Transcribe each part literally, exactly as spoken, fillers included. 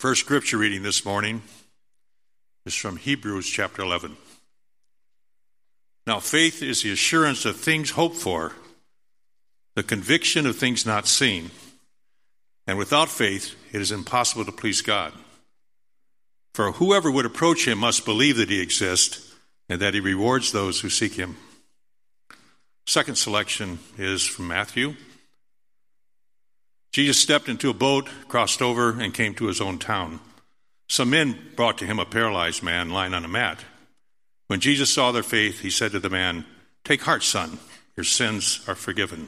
First scripture reading this morning is from Hebrews chapter eleven. Now faith is the assurance of things hoped for, the conviction of things not seen. And without faith, it is impossible to please God. For whoever would approach him must believe that he exists and that he rewards those who seek him. Second selection is from Matthew. Jesus stepped into a boat, crossed over, and came to his own town. Some men brought to him a paralyzed man lying on a mat. When Jesus saw their faith, he said to the man, "Take heart, son, your sins are forgiven."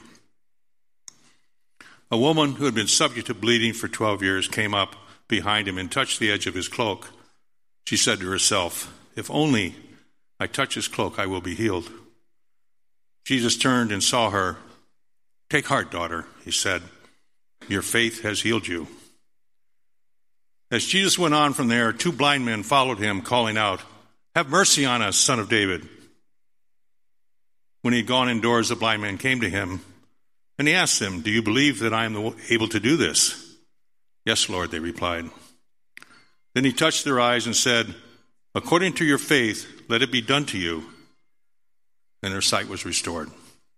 A woman who had been subject to bleeding for twelve years came up behind him and touched the edge of his cloak. She said to herself, "If only I touch his cloak, I will be healed." Jesus turned and saw her. "Take heart, daughter," he said. "Your faith has healed you." As Jesus went on from there, two blind men followed him, calling out, "Have mercy on us, Son of David." When he had gone indoors, the blind man came to him, and he asked them, "Do you believe that I am able to do this?" "Yes, Lord," they replied. Then he touched their eyes and said, "According to your faith, let it be done to you." And their sight was restored.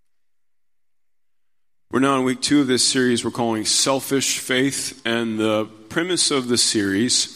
We're now in week two of this series we're calling Selfish Faith, and the premise of the series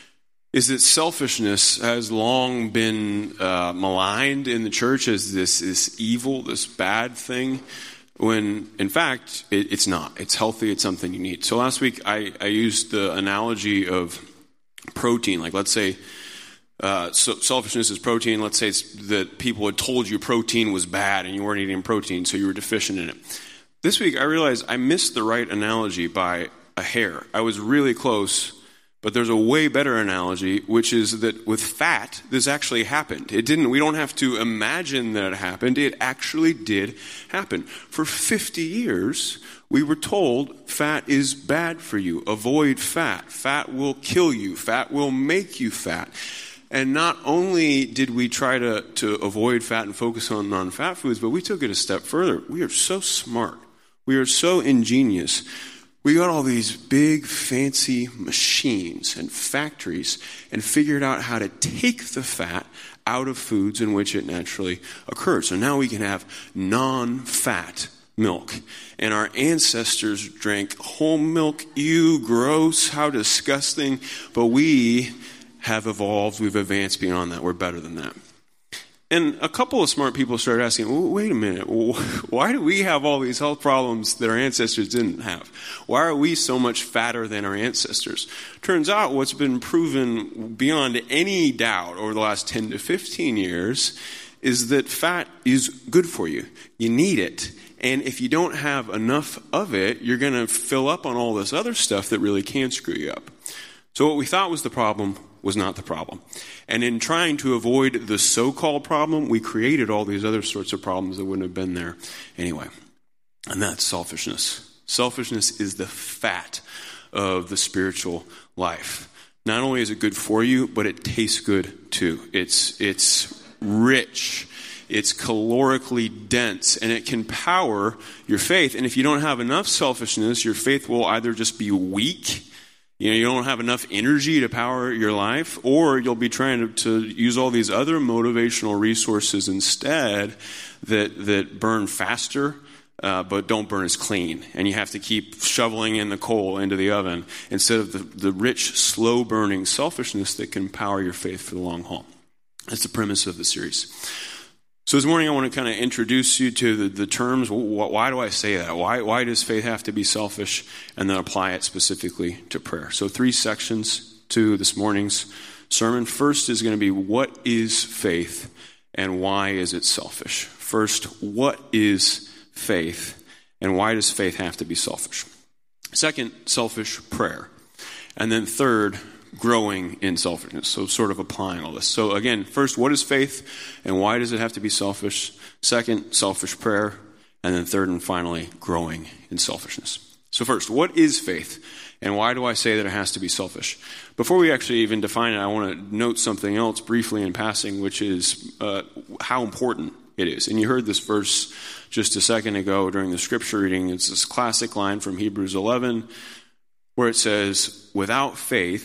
is that selfishness has long been uh, maligned in the church as this, this evil, this bad thing, when in fact it, it's not. It's healthy, it's something you need. So last week I, I used the analogy of protein. Like let's say uh, so selfishness is protein. Let's say it's that people had told you protein was bad and you weren't eating protein, so you were deficient in it. This week, I realized I missed the right analogy by a hair. I was really close, but there's a way better analogy, which is that with fat, this actually happened. It didn't, we don't have to imagine that it happened. It actually did happen. For fifty years, we were told fat is bad for you. Avoid fat. Fat will kill you. Fat will make you fat. And not only did we try to, to avoid fat and focus on non-fat foods, but we took it a step further. We are so smart. We are so ingenious. We got all these big, fancy machines and factories and figured out how to take the fat out of foods in which it naturally occurs. So now we can have non-fat milk. And our ancestors drank whole milk. Ew, gross, how disgusting. But we have evolved. We've advanced beyond that. We're better than that. And a couple of smart people started asking, well, wait a minute, why do we have all these health problems that our ancestors didn't have? Why are we so much fatter than our ancestors? Turns out what's been proven beyond any doubt over the last ten to fifteen years is that fat is good for you. You need it. And if you don't have enough of it, you're going to fill up on all this other stuff that really can screw you up. So what we thought was the problem was not the problem. And in trying to avoid the so-called problem, we created all these other sorts of problems that wouldn't have been there anyway. And that's selfishness. Selfishness is the fat of the spiritual life. Not only is it good for you, but it tastes good too. It's, it's rich. It's calorically dense, and it can power your faith. And if you don't have enough selfishness, your faith will either just be weak. You know, you don't have enough energy to power your life, or you'll be trying to, to use all these other motivational resources instead that that burn faster, uh, but don't burn as clean. And you have to keep shoveling in the coal into the oven instead of the, the rich, slow-burning selfishness that can power your faith for the long haul. That's the premise of the series. So this morning I want to kind of introduce you to the, the terms. Why do I say that? Why, why does faith have to be selfish? And then apply it specifically to prayer. So three sections to this morning's sermon. First is going to be, what is faith and why is it selfish? First, what is faith and why does faith have to be selfish? Second, selfish prayer. And then third, growing in selfishness. So sort of applying all this. So again, first, what is faith and why does it have to be selfish? Second, selfish prayer. And then third and finally, growing in selfishness. So first, what is faith and why do I say that it has to be selfish? Before we actually even define it, I want to note something else briefly in passing, which is uh, how important it is. And you heard this verse just a second ago during the scripture reading. It's this classic line from Hebrews eleven where it says, without faith,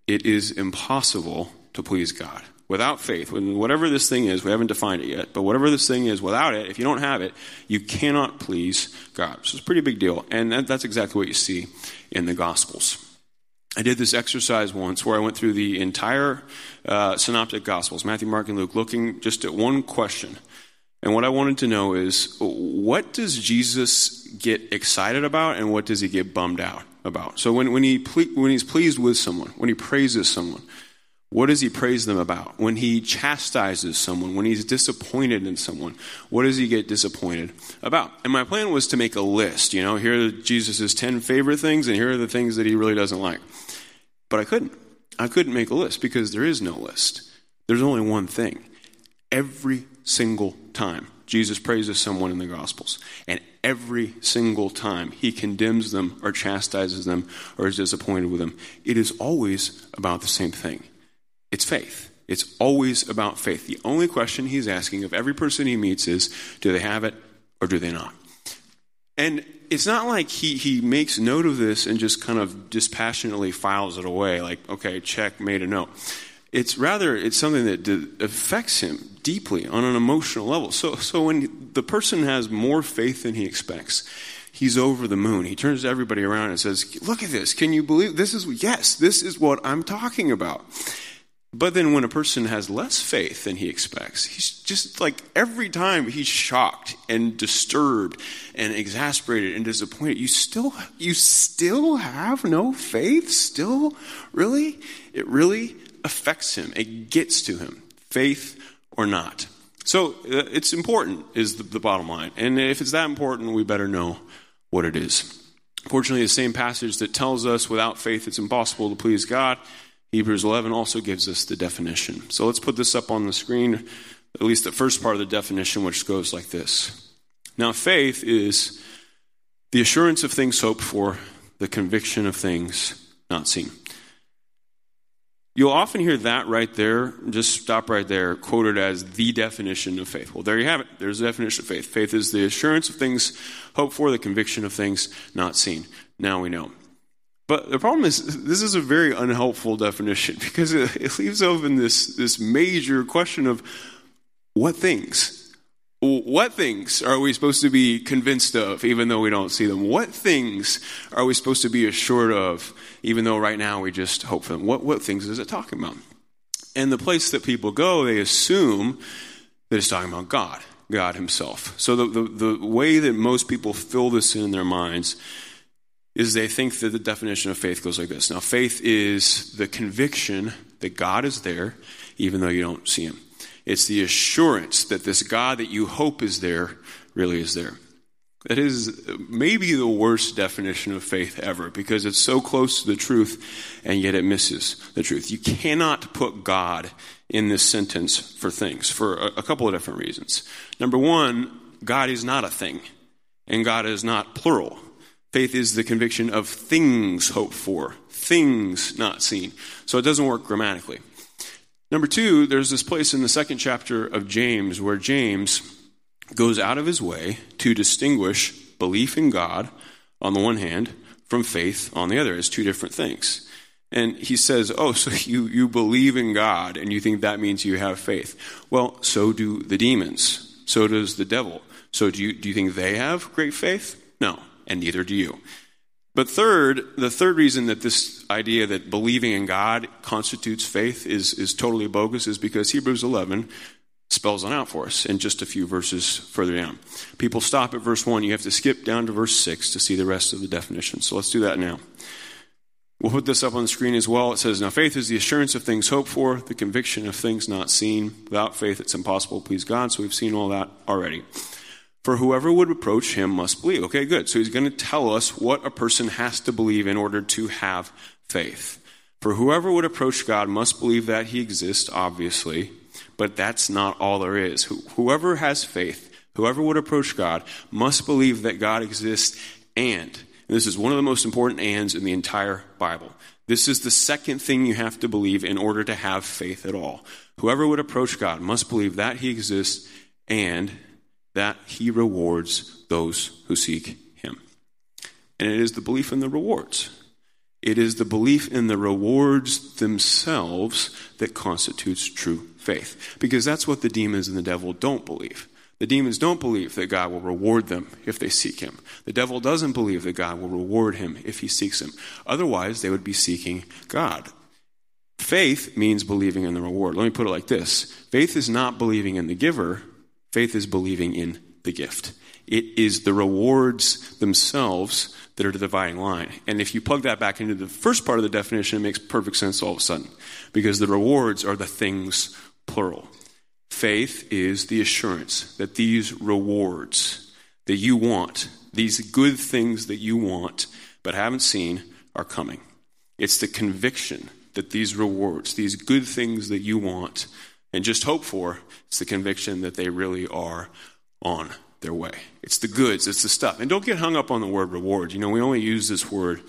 it is impossible to please God. Without faith, when whatever this thing is, we haven't defined it yet, but whatever this thing is, without it, if you don't have it, you cannot please God. So it's a pretty big deal. And that, that's exactly what you see in the Gospels. I did this exercise once where I went through the entire uh, synoptic Gospels, Matthew, Mark, and Luke, looking just at one question. And what I wanted to know is, what does Jesus get excited about and what does he get bummed out about? So when, when, he ple- when he's pleased with someone, when he praises someone, what does he praise them about? When he chastises someone, when he's disappointed in someone, what does he get disappointed about? And my plan was to make a list. You know, here are Jesus' ten favorite things, and here are the things that he really doesn't like. But I couldn't. I couldn't make a list because there is no list. There's only one thing. Every single time Jesus praises someone in the Gospels, and every single time he condemns them or chastises them or is disappointed with them, it is always about the same thing. It's faith. It's always about faith. The only question he's asking of every person he meets is, do they have it or do they not? And it's not like he, he makes note of this and just kind of dispassionately files it away, like, okay, check, made a note. It's rather, it's something that affects him deeply on an emotional level. So, so when the person has more faith than he expects, he's over the moon. He turns to everybody around and says, look at this. Can you believe this is, yes, this is what I'm talking about. But then when a person has less faith than he expects, he's just like every time he's shocked and disturbed and exasperated and disappointed. You still, you still have no faith? Still? Really? It really affects him. It gets to him, faith or not. So uh, it's important is the, the bottom line. And if it's that important, we better know what it is. Fortunately, the same passage that tells us without faith it's impossible to please God, Hebrews eleven also gives us the definition. So let's put this up on the screen, at least the first part of the definition, which goes like this. Now, faith is the assurance of things hoped for, the conviction of things not seen. You'll often hear that right there, just stop right there, quoted as the definition of faith. Well, there you have it. There's the definition of faith. Faith is the assurance of things hoped for, the conviction of things not seen. Now we know. But the problem is, this is a very unhelpful definition because it, it leaves open this, this major question of what things? What things are we supposed to be convinced of, even though we don't see them? What things are we supposed to be assured of, even though right now we just hope for them? What, what things is it talking about? And the place that people go, they assume that it's talking about God, God himself. So the, the, the way that most people fill this in their minds is they think that the definition of faith goes like this. Now, faith is the conviction that God is there, even though you don't see him. It's the assurance that this God that you hope is there really is there. That is maybe the worst definition of faith ever because it's so close to the truth and yet it misses the truth. You cannot put God in this sentence for things for a, a couple of different reasons. Number one, God is not a thing and God is not plural. Faith is the conviction of things hoped for, things not seen. So it doesn't work grammatically. Number two, there's this place in the second chapter of James where James goes out of his way to distinguish belief in God on the one hand from faith on the other as two different things. And he says, oh, so you, you believe in God and you think that means you have faith. Well, so do the demons. So does the devil. So do you, do you think they have great faith? No. And neither do you. But third, the third reason that this idea that believing in God constitutes faith is, is totally bogus is because Hebrews eleven spells it out for us in just a few verses further down. People stop at verse one. You have to skip down to verse six to see the rest of the definition. So let's do that now. We'll put this up on the screen as well. It says, now faith is the assurance of things hoped for, the conviction of things not seen. Without faith, it's impossible to please God. So we've seen all that already. For whoever would approach him must believe. Okay, good. So he's going to tell us what a person has to believe in order to have faith. For whoever would approach God must believe that he exists, obviously, but that's not all there is. Whoever has faith, whoever would approach God, must believe that God exists and, and this is one of the most important ands in the entire Bible. This is the second thing you have to believe in order to have faith at all. Whoever would approach God must believe that he exists and that he rewards those who seek him. And it is the belief in the rewards. It is the belief in the rewards themselves that constitutes true faith. Because that's what the demons and the devil don't believe. The demons don't believe that God will reward them if they seek him. The devil doesn't believe that God will reward him if he seeks him. Otherwise, they would be seeking God. Faith means believing in the reward. Let me put it like this. Faith is not believing in the giver. Faith is believing in the gift. It is the rewards themselves that are the dividing line. And if you plug that back into the first part of the definition, it makes perfect sense all of a sudden. Because the rewards are the things, plural. Faith is the assurance that these rewards that you want, these good things that you want but haven't seen, are coming. It's the conviction that these rewards, these good things that you want and just hope for, it's the conviction that they really are on their way. It's the goods, it's the stuff. And don't get hung up on the word reward. You know, we only use this word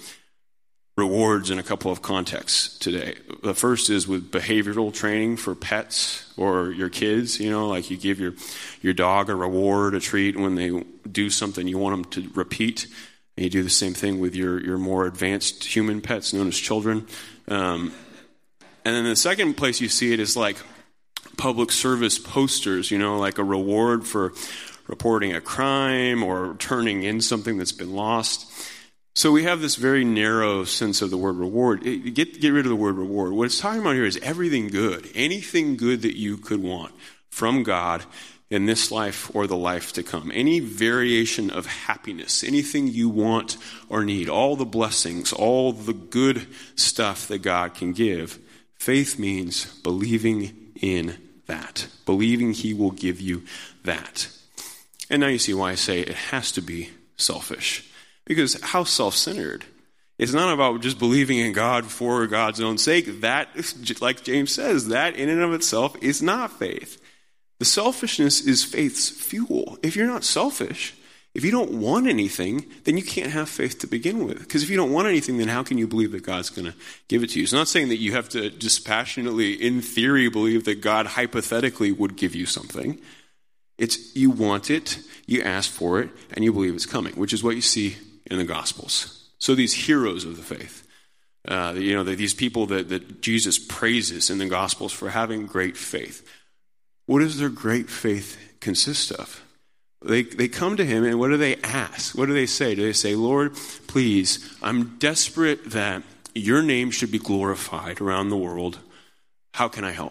rewards in a couple of contexts today. The first is with behavioral training for pets or your kids. You know, like you give your, your dog a reward, a treat when they do something you want them to repeat. And you do the same thing with your, your more advanced human pets known as children. Um, and then the second place you see it is like public service posters, you know, like a reward for reporting a crime or turning in something that's been lost. So we have this very narrow sense of the word reward. It, get, get rid of the word reward. What it's talking about here is everything good, anything good that you could want from God in this life or the life to come. Any variation of happiness, anything you want or need, all the blessings, all the good stuff that God can give. Faith means believing in that, believing he will give you that. And now you see why I say it has to be selfish. Because how self-centered? It's not about just believing in God for God's own sake. That, like James says, that in and of itself is not faith. The selfishness is faith's fuel. If you're not selfish, if you don't want anything, then you can't have faith to begin with. Because if you don't want anything, then how can you believe that God's going to give it to you? It's not saying that you have to dispassionately, in theory, believe that God hypothetically would give you something. It's you want it, you ask for it, and you believe it's coming, which is what you see in the Gospels. So these heroes of the faith, uh, you know, these people that, that Jesus praises in the Gospels for having great faith. What does their great faith consist of? They they come to him, and what do they ask? What do they say? Do they say, Lord, please, I'm desperate that your name should be glorified around the world. How can I help?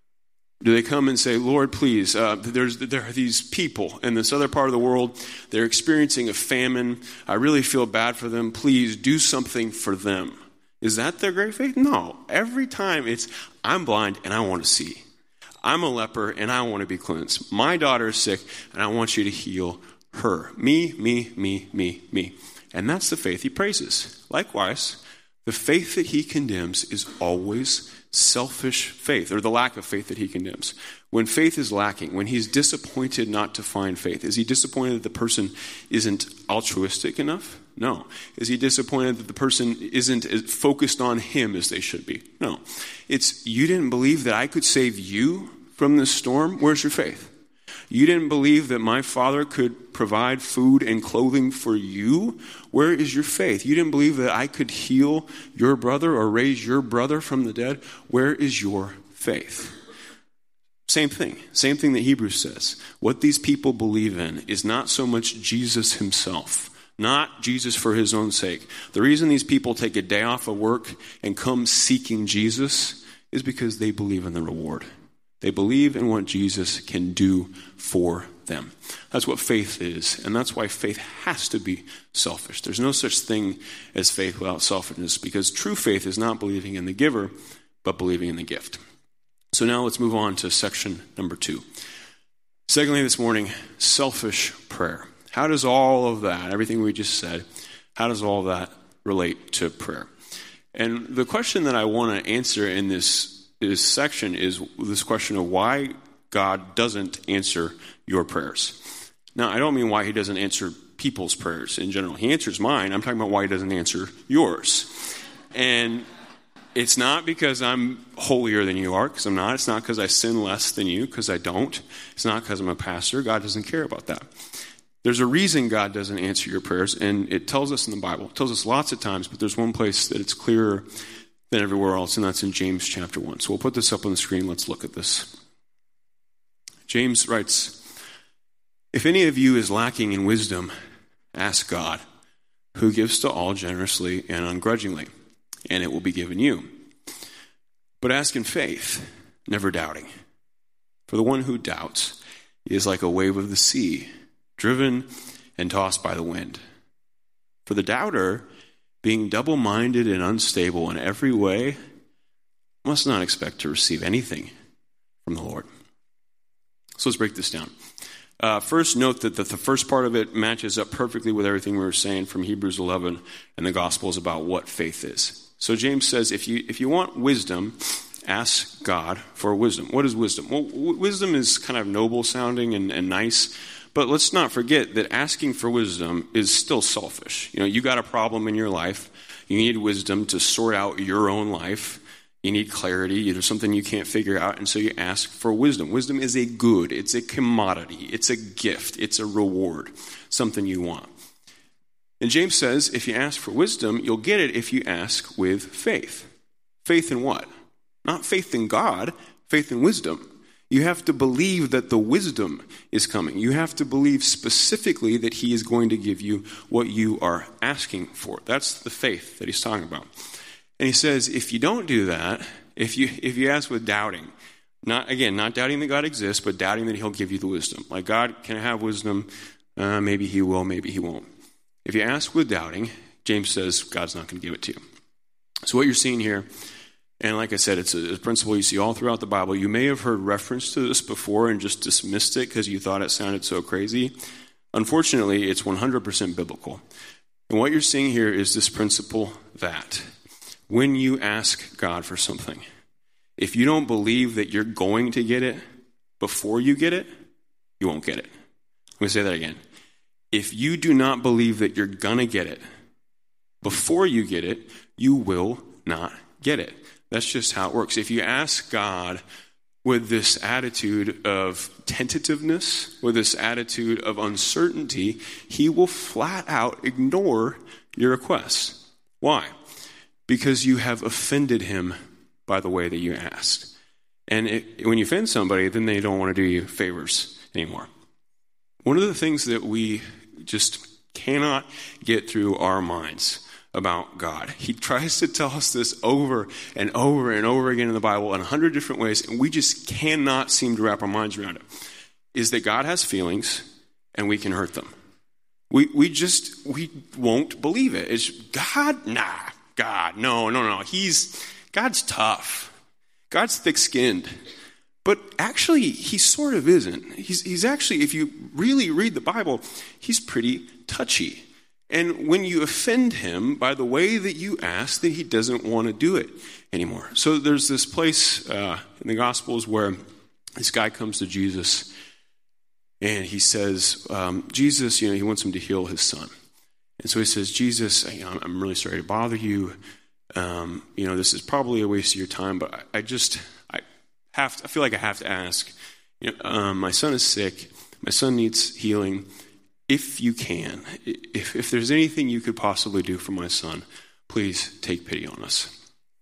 Do they come and say, Lord, please, uh, there's, there are these people in this other part of the world. They're experiencing a famine. I really feel bad for them. Please do something for them. Is that their great faith? No. Every time it's, I'm blind and I want to see. I'm a leper and I want to be cleansed. My daughter is sick and I want you to heal her. Me, me, me, me, me. And that's the faith he praises. Likewise, the faith that he condemns is always selfish faith, or the lack of faith that he condemns. When faith is lacking, when he's disappointed not to find faith, is he disappointed that the person isn't altruistic enough? No. Is he disappointed that the person isn't as focused on him as they should be? No. It's, you didn't believe that I could save you from this storm? Where's your faith? You didn't believe that my Father could provide food and clothing for you? Where is your faith? You didn't believe that I could heal your brother or raise your brother from the dead? Where is your faith? Same thing. Same thing that Hebrews says. What these people believe in is not so much Jesus himself, not Jesus for his own sake. The reason these people take a day off of work and come seeking Jesus is because they believe in the reward. They believe in what Jesus can do for them. That's what faith is, and that's why faith has to be selfish. There's no such thing as faith without selfishness, because true faith is not believing in the giver, but believing in the gift. So now let's move on to section number two. Secondly, this morning, selfish prayer. How does all of that, everything we just said, how does all of that relate to prayer? And the question that I want to answer in this This section is this question of why God doesn't answer your prayers. Now, I don't mean why he doesn't answer people's prayers in general. He answers mine. I'm talking about why he doesn't answer yours. And it's not because I'm holier than you are, because I'm not. It's not because I sin less than you, because I don't. It's not because I'm a pastor. God doesn't care about that. There's a reason God doesn't answer your prayers, and it tells us in the Bible. It tells us lots of times, but there's one place that it's clearer than everywhere else, and that's in James chapter one. So we'll put this up on the screen. Let's look at this. James writes, "If any of you is lacking in wisdom, ask God, who gives to all generously and ungrudgingly, and it will be given you. But ask in faith, never doubting. For the one who doubts is like a wave of the sea, driven and tossed by the wind. For the doubter, being double-minded and unstable in every way, must not expect to receive anything from the Lord." So let's break this down. Uh, first, note that the, the first part of it matches up perfectly with everything we were saying from Hebrews eleven and the Gospels about what faith is. So James says, if you if you want wisdom, ask God for wisdom. What is wisdom? Well, w- wisdom is kind of noble sounding and, and nice, but let's not forget that asking for wisdom is still selfish. You know, you got a problem in your life. You need wisdom to sort out your own life. You need clarity. There's something you can't figure out, and so you ask for wisdom. Wisdom is a good. It's a commodity. It's a gift. It's a reward, something you want. And James says, if you ask for wisdom, you'll get it if you ask with faith. Faith in what? Not faith in God, faith in wisdom. You have to believe that the wisdom is coming. You have to believe specifically that he is going to give you what you are asking for. That's the faith that he's talking about. And he says, if you don't do that, if you if you ask with doubting, not again, not doubting that God exists, but doubting that he'll give you the wisdom. Like, God, can I have wisdom? Uh, maybe he will, maybe he won't. If you ask with doubting, James says God's not going to give it to you. So what you're seeing here, and like I said, it's a, a principle you see all throughout the Bible. You may have heard reference to this before and just dismissed it because you thought it sounded so crazy. Unfortunately, it's one hundred percent biblical. And what you're seeing here is this principle that when you ask God for something, if you don't believe that you're going to get it before you get it, you won't get it. Let me say that again. If you do not believe that you're going to get it before you get it, you will not get it. That's just how it works. If you ask God with this attitude of tentativeness, with this attitude of uncertainty, he will flat out ignore your request. Why? Because you have offended him by the way that you asked. And it, when you offend somebody, then they don't want to do you favors anymore. One of the things that we just cannot get through our minds about God, he tries to tell us this over and over and over again in the Bible in a hundred different ways, and we just cannot seem to wrap our minds around it, is that God has feelings and we can hurt them. We we just, we won't believe it. It's God, nah. God, no, no, no. He's, God's tough. God's thick-skinned. But actually, he sort of isn't. He's, he's actually, if you really read the Bible, he's pretty touchy. And when you offend him by the way that you ask, then he doesn't want to do it anymore. So there's this place uh, in the Gospels where this guy comes to Jesus, and he says, um, Jesus, you know, he wants him to heal his son. And so he says, Jesus, you know, I'm really sorry to bother you. Um, you know, this is probably a waste of your time, but I, I just, I have to, I feel like I have to ask. You know, um, my son is sick. My son needs healing. If you can, if, if there's anything you could possibly do for my son, please take pity on us.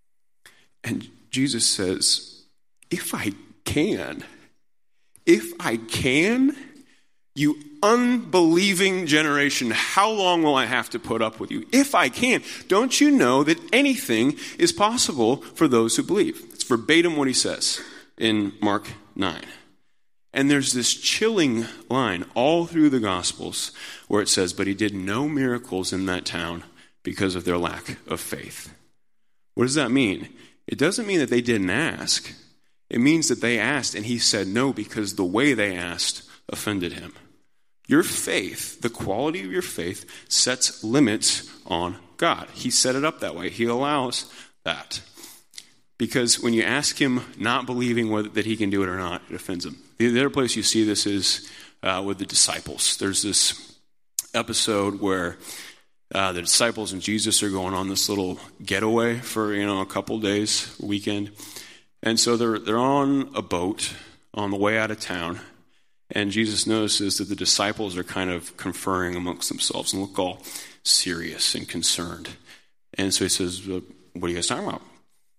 And Jesus says, if I can, if I can, you unbelieving generation, how long will I have to put up with you? If I can, don't you know that anything is possible for those who believe? It's verbatim what he says in Mark nine. And there's this chilling line all through the Gospels where it says, but he did no miracles in that town because of their lack of faith. What does that mean? It doesn't mean that they didn't ask. It means that they asked and he said no because the way they asked offended him. Your faith, the quality of your faith, sets limits on God. He set it up that way. He allows that. Because when you ask him not believing whether, that he can do it or not, it offends him. The other place you see this is uh, with the disciples. There's this episode where uh, the disciples and Jesus are going on this little getaway for, you know, a couple days, a weekend. And so they're they're on a boat on the way out of town. And Jesus notices that the disciples are kind of conferring amongst themselves and look all serious and concerned. And so he says, what are you guys talking about?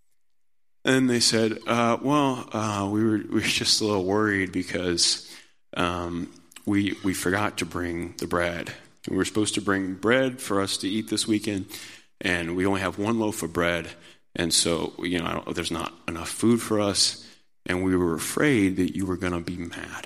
And they said, uh, well, uh, we were we were just a little worried because um, we we forgot to bring the bread. We were supposed to bring bread for us to eat this weekend, and we only have one loaf of bread, and so you know I don't, there's not enough food for us, and we were afraid that you were going to be mad.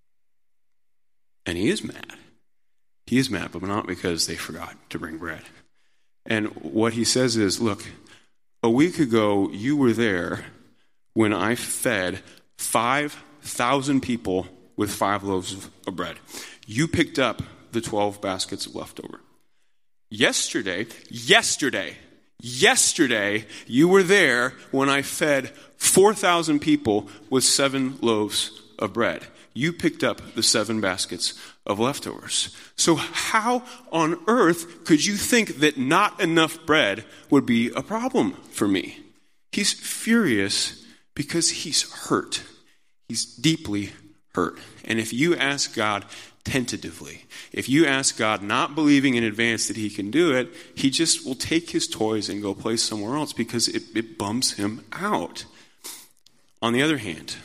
And he is mad. He is mad, but not because they forgot to bring bread. And what he says is, look, a week ago you were there when I fed five thousand people with five loaves of bread. You picked up the twelve baskets of leftover. Yesterday, yesterday, yesterday, you were there when I fed four thousand people with seven loaves of bread. You picked up the seven baskets of leftovers. So how on earth could you think that not enough bread would be a problem for me? He's furious because he's hurt. He's deeply hurt. And if you ask God tentatively, if you ask God not believing in advance that he can do it, he just will take his toys and go play somewhere else because it, it bums him out. On the other hand,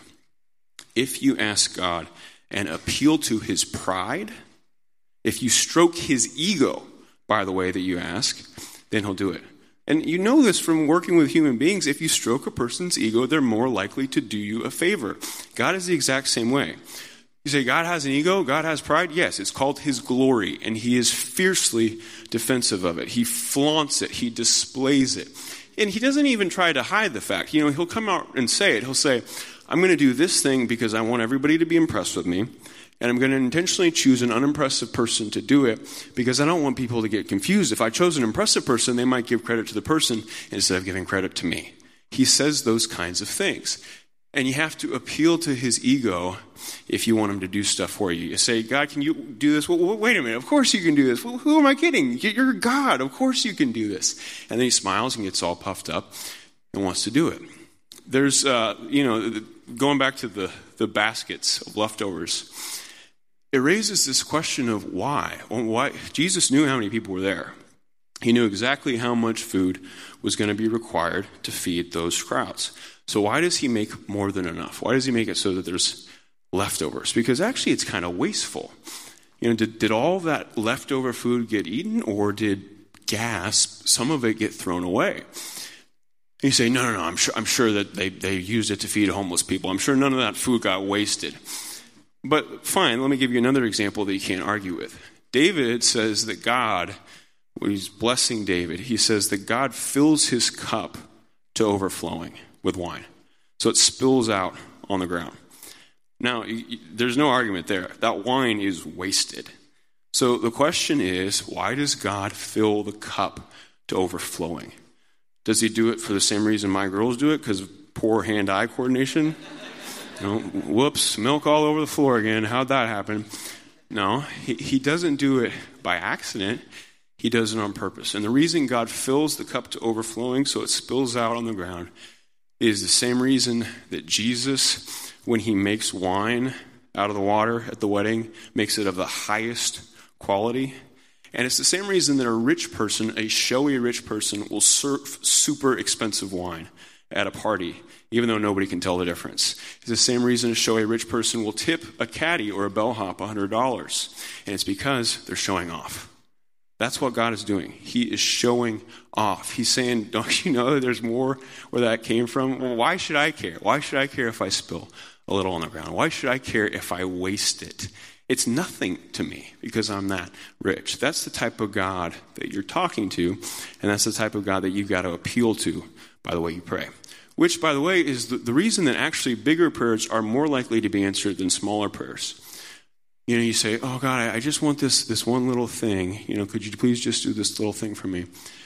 if you ask God and appeal to his pride, if you stroke his ego by the way that you ask, then he'll do it. And you know this from working with human beings. If you stroke a person's ego, they're more likely to do you a favor. God is the exact same way. You say, God has an ego, God has pride? Yes, it's called his glory, and he is fiercely defensive of it. He flaunts it, he displays it. And he doesn't even try to hide the fact. You know, he'll come out and say it. He'll say, I'm going to do this thing because I want everybody to be impressed with me, and I'm going to intentionally choose an unimpressive person to do it because I don't want people to get confused. If I chose an impressive person, they might give credit to the person instead of giving credit to me. He says those kinds of things. And you have to appeal to his ego if you want him to do stuff for you. You say, God, can you do this? Well, wait a minute. Of course you can do this. Well, who am I kidding? You're God. Of course you can do this. And then he smiles and gets all puffed up and wants to do it. There's, uh, you know, going back to the, the baskets of leftovers, it raises this question of why. Well, why? Jesus knew how many people were there. He knew exactly how much food was going to be required to feed those crowds. So why does he make more than enough? Why does he make it so that there's leftovers? Because actually it's kind of wasteful. You know, did, did all that leftover food get eaten, or did gas, some of it, get thrown away? And you say, no, no, no, I'm sure, I'm sure that they, they used it to feed homeless people. I'm sure none of that food got wasted. But fine, let me give you another example that you can't argue with. David says that God, when he's blessing David, he says that God fills his cup to overflowing with wine. So it spills out on the ground. Now, there's no argument there. That wine is wasted. So the question is, why does God fill the cup to overflowing? Does he do it for the same reason my girls do it? Because of poor hand-eye coordination? You know, whoops, milk all over the floor again. How'd that happen? No, he, he doesn't do it by accident. He does it on purpose. And the reason God fills the cup to overflowing so it spills out on the ground is the same reason that Jesus, when he makes wine out of the water at the wedding, makes it of the highest quality. And it's the same reason that a rich person, a showy rich person, will serve super expensive wine at a party, even though nobody can tell the difference. It's the same reason a showy rich person will tip a caddy or a bellhop one hundred dollars. And it's because they're showing off. That's what God is doing. He is showing off. He's saying, don't you know there's more where that came from? Well, why should I care? Why should I care if I spill a little on the ground? Why should I care if I waste it? It's nothing to me because I'm that rich. That's the type of God that you're talking to, and that's the type of God that you've got to appeal to by the way you pray. Which, by the way, is the, the reason that actually bigger prayers are more likely to be answered than smaller prayers. You know, you say, oh, God, I just want this this one little thing. You know, could you please just do this little thing for me?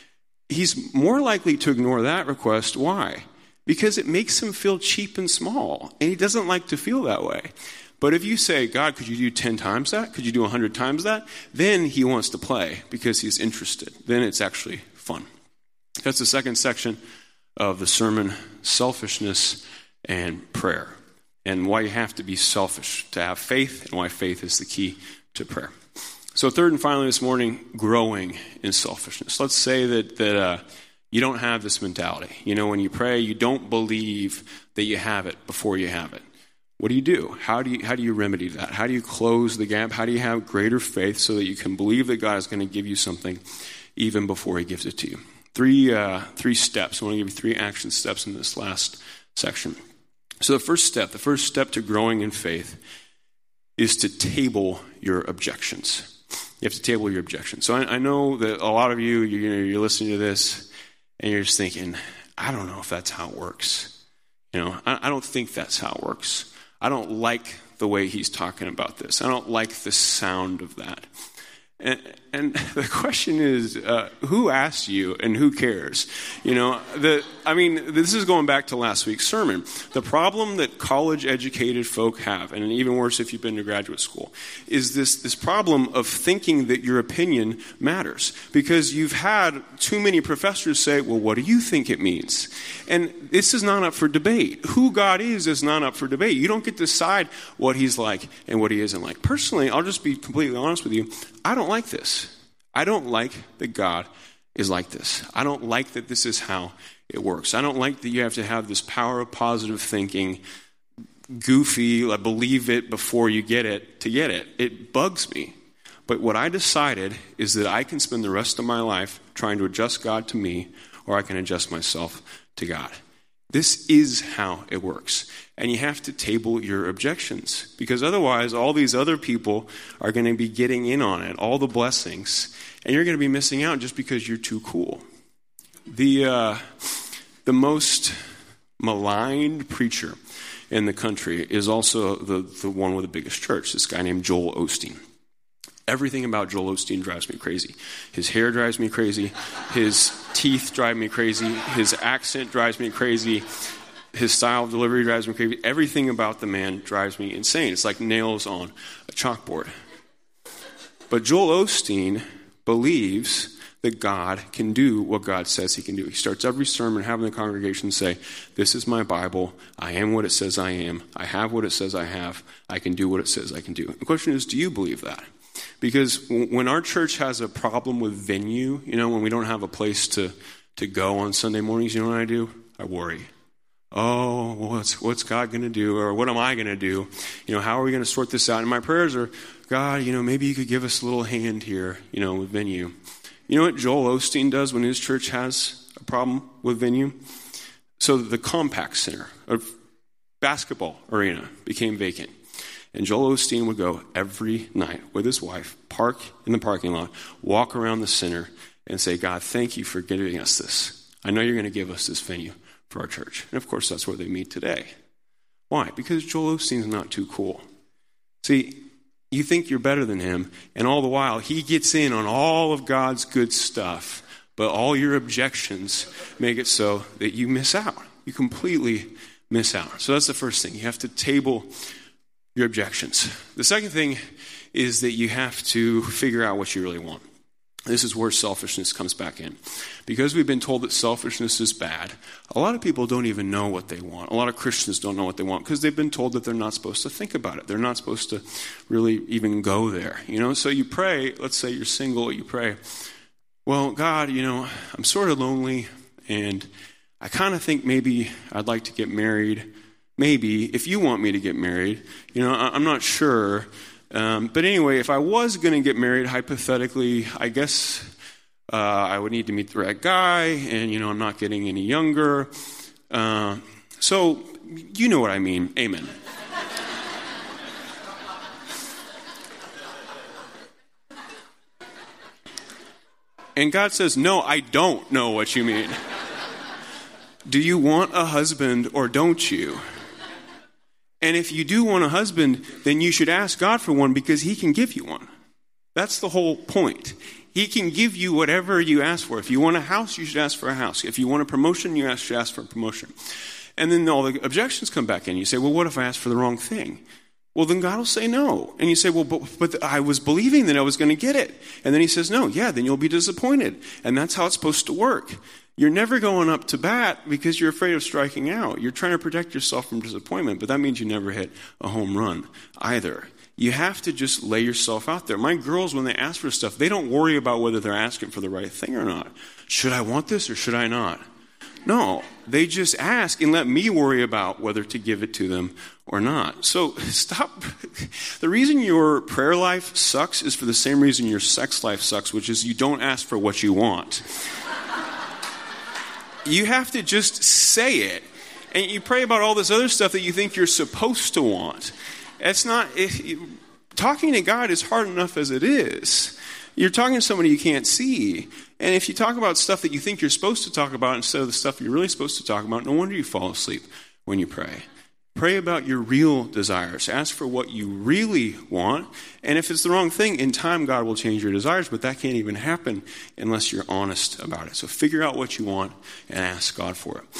He's more likely to ignore that request. Why? Because it makes him feel cheap and small, and he doesn't like to feel that way. But if you say, God, could you do ten times that? Could you do one hundred times that? Then he wants to play because he's interested. Then it's actually fun. That's the second section of the sermon, selfishness and prayer. and why you have to be selfish to have faith, and why faith is the key to prayer. So third and finally this morning, growing in selfishness. Let's say that that uh, you don't have this mentality. You know, when you pray, you don't believe that you have it before you have it. What do you do? How do you how do you remedy that? How do you close the gap? How do you have greater faith so that you can believe that God is going to give you something even before he gives it to you? Three uh, three steps. I want to give you three action steps in this last section. So the first step, the first step to growing in faith is to table your objections. You have to table your objections. So I, I know that a lot of you, you know, you're listening to this and you're just thinking, I don't know if that's how it works. You know, I, I don't think that's how it works. I don't like the way he's talking about this. I don't like the sound of that. And, and the question is, uh, who asked you and who cares? You know, the I mean, this is going back to last week's sermon. The problem that college-educated folk have, and even worse if you've been to graduate school, is this, this problem of thinking that your opinion matters. Because you've had too many professors say, well, what do you think it means? And this is not up for debate. Who God is is not up for debate. You don't get to decide what he's like and what he isn't like. Personally, I'll just be completely honest with you. I don't like this. I don't like that God is like this. I don't like that this is how it works. I don't like that you have to have this power of positive thinking, goofy, like believe it before you get it to get it. It bugs me. But what I decided is that I can spend the rest of my life trying to adjust God to me, or I can adjust myself to God. This is how it works. And you have to table your objections, because otherwise all these other people are going to be getting in on it, all the blessings, and you're going to be missing out just because you're too cool. The uh, the most maligned preacher in the country is also the, the one with the biggest church, this guy named Joel Osteen. Everything about Joel Osteen drives me crazy. His hair drives me crazy. His teeth drive me crazy. His accent drives me crazy. His style of delivery drives me crazy. Everything about the man drives me insane. It's like nails on a chalkboard. But Joel Osteen believes that God can do what God says he can do. He starts every sermon having the congregation say, this is my Bible. I am what it says I am. I have what it says I have. I can do what it says I can do. The question is, do you believe that? Because when our church has a problem with venue, you know, when we don't have a place to, to go on Sunday mornings, you know what I do? I worry. Oh, what's what's God going to do? Or what am I going to do? You know, how are we going to sort this out? And my prayers are, God, you know, maybe you could give us a little hand here, you know, with venue. You know what Joel Osteen does when his church has a problem with venue? So the Compaq Center, a basketball arena, became vacant. And Joel Osteen would go every night with his wife, park in the parking lot, walk around the center, and say, God, thank you for giving us this. I know you're going to give us this venue for our church. And of course, that's where they meet today. Why? Because Joel Osteen's not too cool. See, you think you're better than him, and all the while, he gets in on all of God's good stuff, but all your objections make it so that you miss out. You completely miss out. So that's the first thing. You have to table your objections. The second thing is that you have to figure out what you really want. This is where selfishness comes back in. Because we've been told that selfishness is bad, a lot of people don't even know what they want. A lot of Christians don't know what they want because they've been told that they're not supposed to think about it. They're not supposed to really even go there. You know, so you pray, let's say you're single, you pray, well, God, you know, I'm sort of lonely and I kind of think maybe I'd like to get married. Maybe, if you want me to get married, you know, I'm not sure. Um, but anyway, if I was going to get married, hypothetically, I guess uh, I would need to meet the right guy, and, you know, I'm not getting any younger. Uh, so, you know what I mean. Amen. And God says, no, I don't know what you mean. Do you want a husband or don't you? And if you do want a husband, then you should ask God for one because he can give you one. That's the whole point. He can give you whatever you ask for. If you want a house, you should ask for a house. If you want a promotion, you should ask for a promotion. And then all the objections come back in. You say, well, what if I ask for the wrong thing? Well, then God will say no. And you say, well, but, but I was believing that I was going to get it. And then he says, no, yeah, then you'll be disappointed. And that's how it's supposed to work. You're never going up to bat because you're afraid of striking out. You're trying to protect yourself from disappointment, but that means you never hit a home run either. You have to just lay yourself out there. My girls, when they ask for stuff, they don't worry about whether they're asking for the right thing or not. Should I want this or should I not? No, they just ask and let me worry about whether to give it to them or not. So stop. The reason your prayer life sucks is for the same reason your sex life sucks, which is you don't ask for what you want. You have to just say it. And you pray about all this other stuff that you think you're supposed to want. It's not, it, talking to God is hard enough as it is. You're talking to somebody you can't see. And if you talk about stuff that you think you're supposed to talk about instead of the stuff you're really supposed to talk about, no wonder you fall asleep when you pray. Pray about your real desires. Ask for what you really want. And if it's the wrong thing, in time God will change your desires, but that can't even happen unless you're honest about it. So figure out what you want and ask God for it.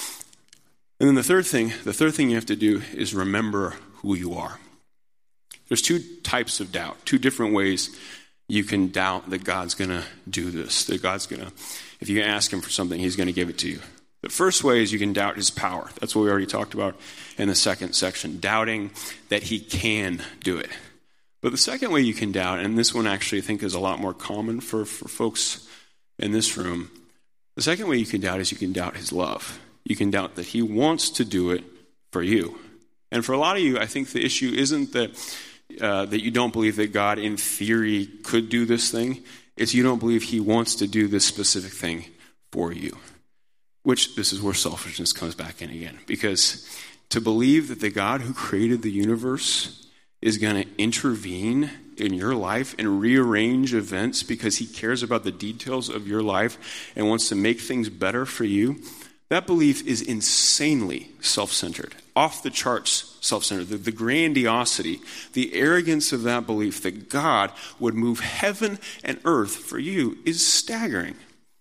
And then the third thing, the third thing you have to do is remember who you are. There's two types of doubt, two different ways you can doubt that God's going to do this, that God's going to, if you ask him for something, he's going to give it to you. The first way is you can doubt his power. That's what we already talked about in the second section, doubting that he can do it. But the second way you can doubt, and this one actually I think is a lot more common for, for folks in this room, the second way you can doubt is you can doubt his love. You can doubt that he wants to do it for you. And for a lot of you, I think the issue isn't that uh, that you don't believe that God in theory could do this thing. It's you don't believe he wants to do this specific thing for you. Which, this is where selfishness comes back in again. Because to believe that the God who created the universe is going to intervene in your life and rearrange events because he cares about the details of your life and wants to make things better for you, that belief is insanely self-centered, off the charts self-centered. The, the grandiosity, the arrogance of that belief that God would move heaven and earth for you is staggering.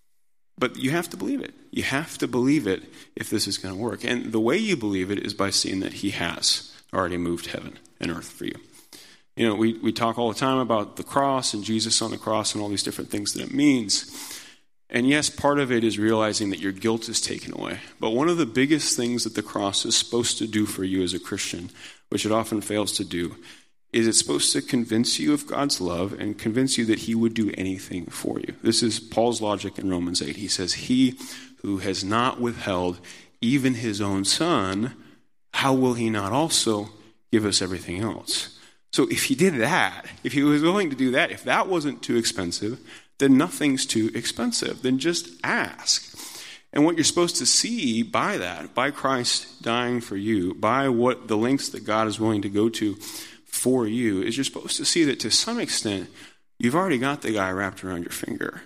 But you have to believe it. You have to believe it if this is going to work. And the way you believe it is by seeing that he has already moved heaven and earth for you. You know, we, we talk all the time about the cross and Jesus on the cross and all these different things that it means. And yes, part of it is realizing that your guilt is taken away. But one of the biggest things that the cross is supposed to do for you as a Christian, which it often fails to do, is it's supposed to convince you of God's love and convince you that he would do anything for you. This is Paul's logic in Romans eight. He says, he who has not withheld even his own son, how will he not also give us everything else? So if he did that, if he was willing to do that, if that wasn't too expensive, then nothing's too expensive. Then just ask. And what you're supposed to see by that, by Christ dying for you, by what the lengths that God is willing to go to for you, is you're supposed to see that to some extent, you've already got the guy wrapped around your finger.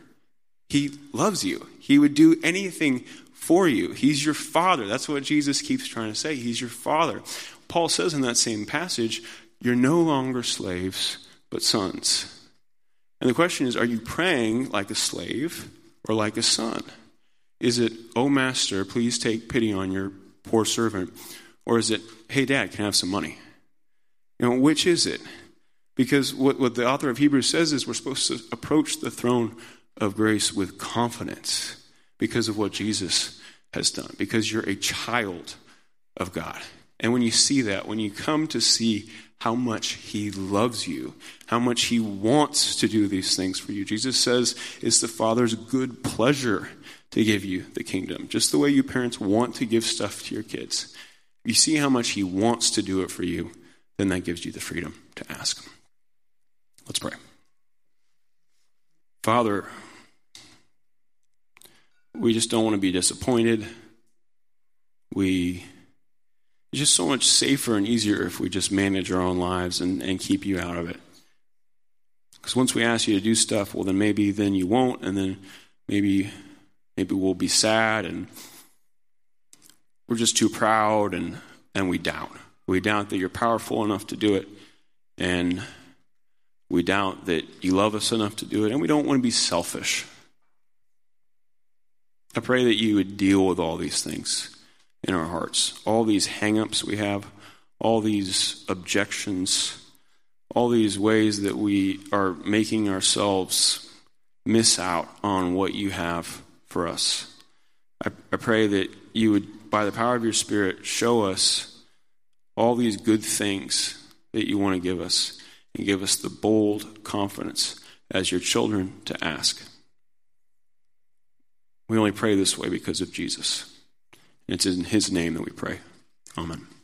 He loves you. He would do anything for you. He's your father. That's what Jesus keeps trying to say. He's your father. Paul says in that same passage, you're no longer slaves, but sons. And the question is, are you praying like a slave or like a son? Is it, oh, master, please take pity on your poor servant? Or is it, hey, dad, can I have some money? You know, which is it? Because what, what the author of Hebrews says is we're supposed to approach the throne of grace with confidence because of what Jesus has done, because you're a child of God. And when you see that, when you come to see how much he loves you, how much he wants to do these things for you, Jesus says it's the Father's good pleasure to give you the kingdom, just the way you parents want to give stuff to your kids. If you see how much he wants to do it for you, then that gives you the freedom to ask. Let's pray. Father, we just don't want to be disappointed. We, it's just so much safer and easier if we just manage our own lives and, and keep you out of it. Because once we ask you to do stuff, well, then maybe then you won't, and then maybe maybe we'll be sad, and we're just too proud, and, and we doubt. We doubt that you're powerful enough to do it, and we doubt that you love us enough to do it, and we don't want to be selfish. I pray that you would deal with all these things in our hearts, all these hang-ups we have, all these objections, all these ways that we are making ourselves miss out on what you have for us. I, I pray that you would, by the power of your Spirit, show us all these good things that you want to give us, and give us the bold confidence as your children to ask. We only pray this way because of Jesus. It's in his name that we pray. Amen.